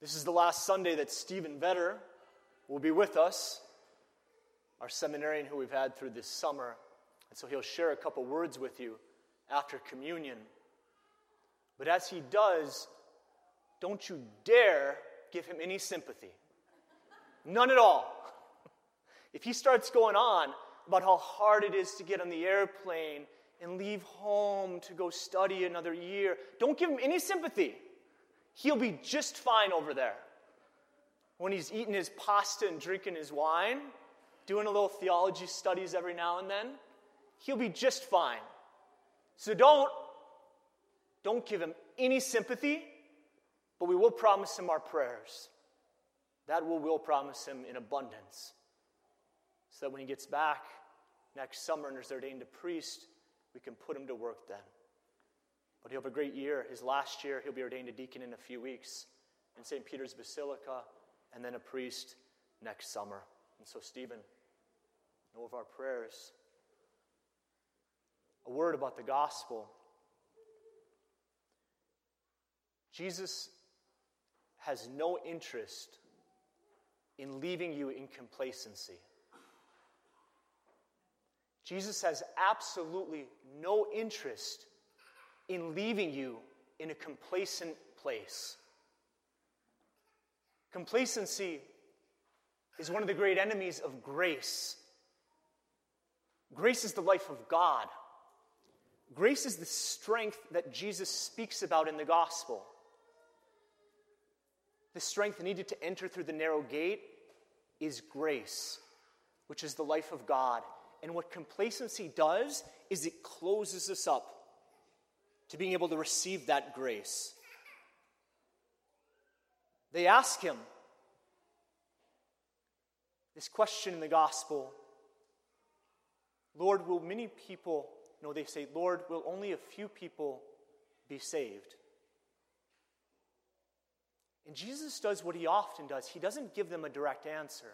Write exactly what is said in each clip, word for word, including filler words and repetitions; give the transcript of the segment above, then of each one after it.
This is the last Sunday that Stephen Vetter will be with us, our seminarian who we've had through this summer. And so he'll share a couple words with you after communion. But as he does, don't you dare give him any sympathy. None at all. If he starts going on about how hard it is to get on the airplane and leave home to go study another year, don't give him any sympathy. He'll be just fine over there. When he's eating his pasta and drinking his wine, doing a little theology studies every now and then, he'll be just fine. So don't, don't give him any sympathy, but we will promise him our prayers. That we will promise him in abundance. So that when he gets back next summer and is ordained a priest, we can put him to work then. But he'll have a great year. His last year, he'll be ordained a deacon in a few weeks in Saint Peter's Basilica, and then a priest next summer. And so, Stephen, know of our prayers. A word about the gospel. Jesus has no interest in leaving you in complacency. Jesus has absolutely no interest in leaving you in a complacent place. Complacency is one of the great enemies of grace. Grace is the life of God. Grace is the strength that Jesus speaks about in the gospel. The strength needed to enter through the narrow gate is grace, which is the life of God. And what complacency does is it closes us up to being able to receive that grace. They ask him this question in the gospel, Lord, will many people, no, they say, Lord, will only a few people be saved? And Jesus does what he often does. He doesn't give them a direct answer.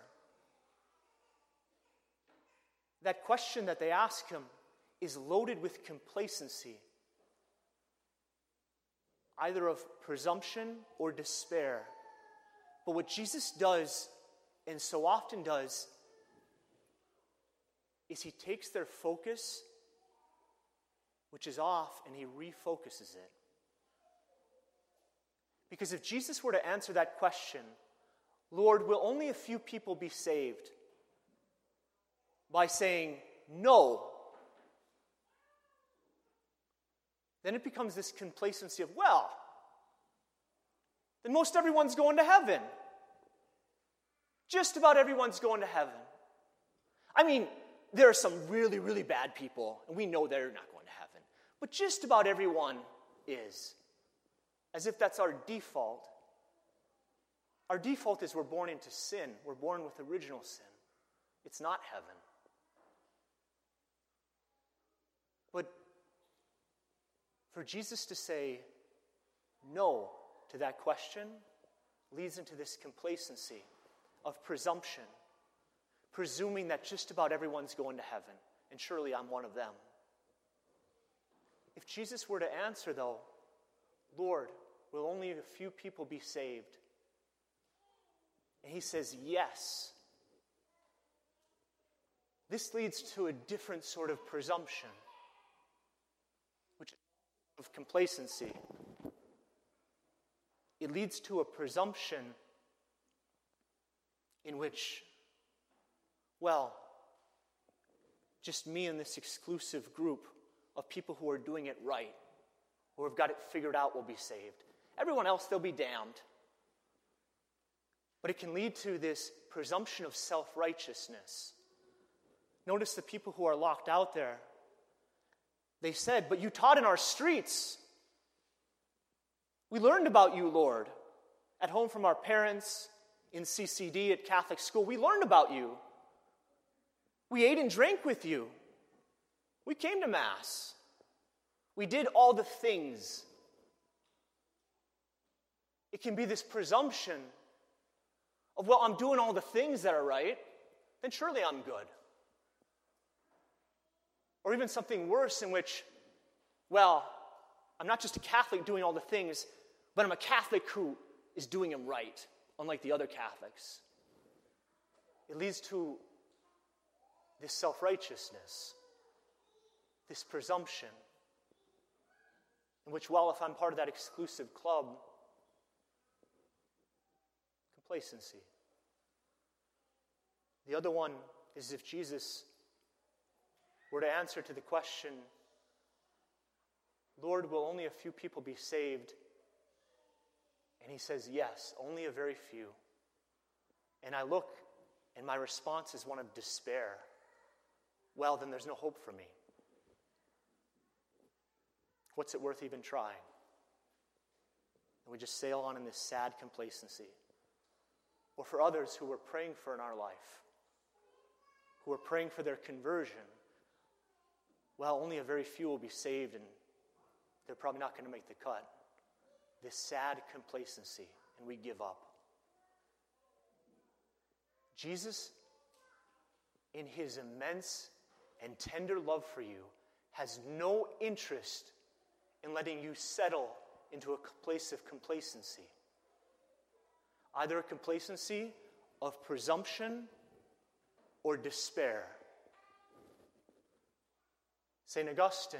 That question that they ask him is loaded with complacency, either of presumption or despair. But what Jesus does, and so often does, is he takes their focus, which is off, and he refocuses it. Because if Jesus were to answer that question, Lord, will only a few people be saved? By saying no, then it becomes this complacency of, well, then most everyone's going to heaven. Just about everyone's going to heaven. I mean, there are some really, really bad people, and we know they're not going to heaven. But just about everyone is. As if that's our default. Our default is we're born into sin. We're born with original sin. It's not heaven. But for Jesus to say no to that question leads into this complacency of presumption, presuming that just about everyone's going to heaven, and surely I'm one of them. If Jesus were to answer, though, Lord, will only a few people be saved? And he says yes. This leads to a different sort of presumption, which is of complacency. It leads to a presumption in which, well, just me and this exclusive group of people who are doing it right, who have got it figured out, will be saved. Everyone else, they'll be damned. But it can lead to this presumption of self-righteousness. Notice the people who are locked out there. They said, but you taught in our streets. We learned about you, Lord. At home from our parents, in C C D, at Catholic school, we learned about you. We ate and drank with you. We came to Mass. We did all the things. It can be this presumption of, well, I'm doing all the things that are right, then surely I'm good. Or even something worse in which, well, I'm not just a Catholic doing all the things, but I'm a Catholic who is doing him right, unlike the other Catholics. It leads to this self-righteousness, this presumption, in which, well, if I'm part of that exclusive club, complacency. The other one is if Jesus were to answer to the question, Lord, will only a few people be saved? And he says, yes, only a very few. And I look, and my response is one of despair. Well, then there's no hope for me. What's it worth even trying? And we just sail on in this sad complacency. Or for others who we're praying for in our life, who are praying for their conversion, well, only a very few will be saved, and they're probably not going to make the cut. This sad complacency, and we give up. Jesus, in his immense and tender love for you, has no interest in letting you settle into a place of complacency. Either a complacency of presumption or despair. Saint Augustine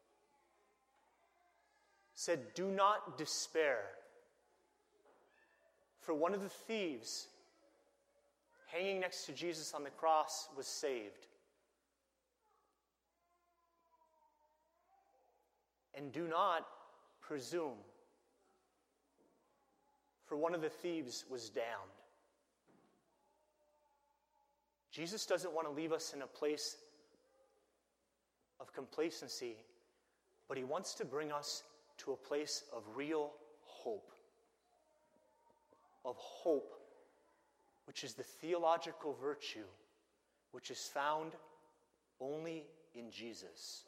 said, do not despair. For one of the thieves hanging next to Jesus on the cross was saved. And do not presume, for one of the thieves was damned. Jesus doesn't want to leave us in a place of complacency, but he wants to bring us to a place of real hope. Of hope, which is the theological virtue which is found only in Jesus.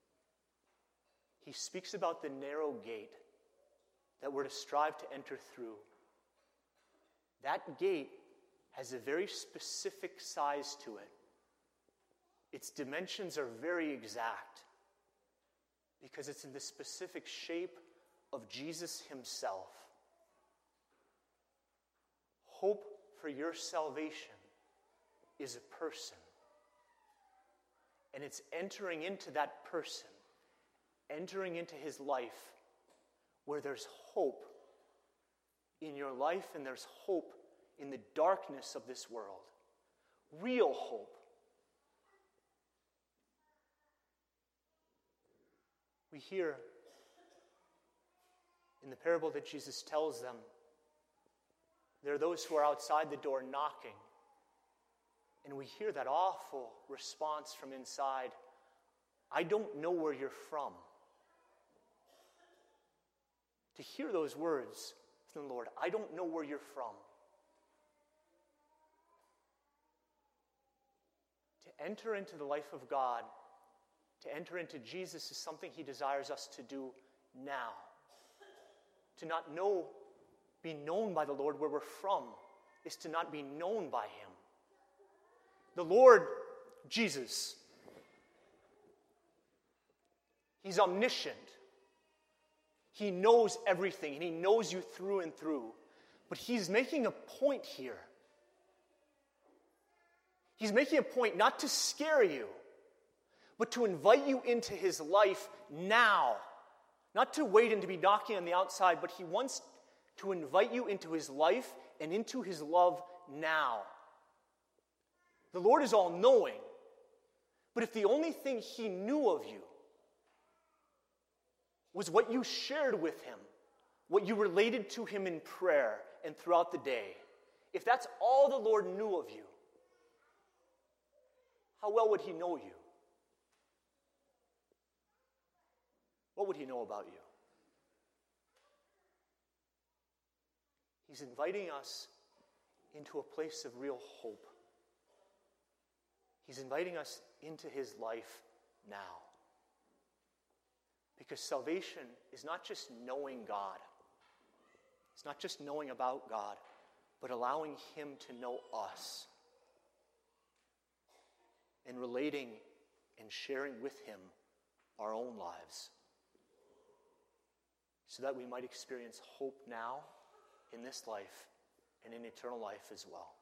He speaks about the narrow gate that we're to strive to enter through. That gate has a very specific size to it. Its dimensions are very exact because it's in the specific shape of Jesus himself. Hope for your salvation is a person. And it's entering into that person, entering into his life, where there's hope in your life and there's hope in the darkness of this world. Real hope. We hear in the parable that Jesus tells them, there are those who are outside the door knocking. And we hear that awful response from inside, I don't know where you're from. To hear those words from the Lord, I don't know where you're from. To enter into the life of God, to enter into Jesus is something he desires us to do now. To not know, be known by the Lord where we're from, is to not be known by him. The Lord, Jesus, he's omniscient. He knows everything, and he knows you through and through. But he's making a point here. He's making a point not to scare you, but to invite you into his life now. Not to wait and to be knocking on the outside, but he wants to invite you into his life and into his love now. The Lord is all-knowing, but if the only thing he knew of you was what you shared with him, what you related to him in prayer and throughout the day, if that's all the Lord knew of you, how well would he know you? What would he know about you? He's inviting us into a place of real hope. He's inviting us into his life now. Because salvation is not just knowing God. It's not just knowing about God, but allowing him to know us. And relating and sharing with him our own lives. So that we might experience hope now in this life and in eternal life as well.